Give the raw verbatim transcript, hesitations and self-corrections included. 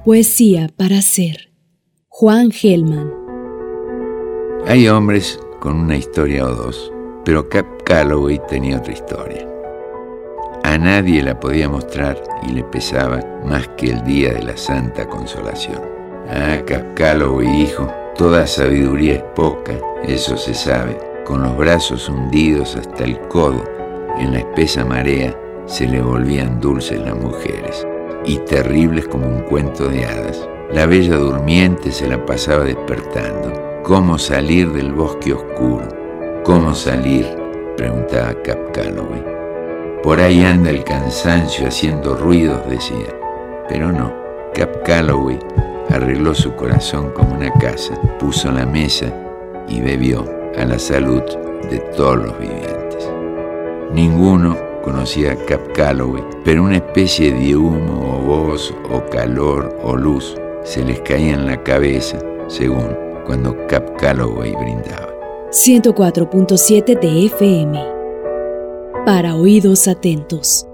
Poesía para hacer. Juan Gelman. Hay hombres con una historia o dos, pero Cab Calloway tenía otra historia. A nadie la podía mostrar y le pesaba más que el día de la Santa Consolación. Ah, Cab Calloway, hijo, toda sabiduría es poca, eso se sabe. Con los brazos hundidos hasta el codo en la espesa marea, se le volvían dulces las mujeres, y terribles como un cuento de hadas. La bella durmiente se la pasaba despertando. ¿Cómo salir del bosque oscuro? ¿Cómo salir?, preguntaba Cab Calloway. Por ahí anda el cansancio haciendo ruidos, decía. Pero no, Cab Calloway arregló su corazón como una casa, puso la mesa y bebió a la salud de todos los vivientes. Ninguno conocía a Cab Calloway, pero una especie de humo o voz o calor o luz se les caía en la cabeza, según cuando Cab Calloway brindaba. ciento cuatro punto siete de F M. Para oídos atentos.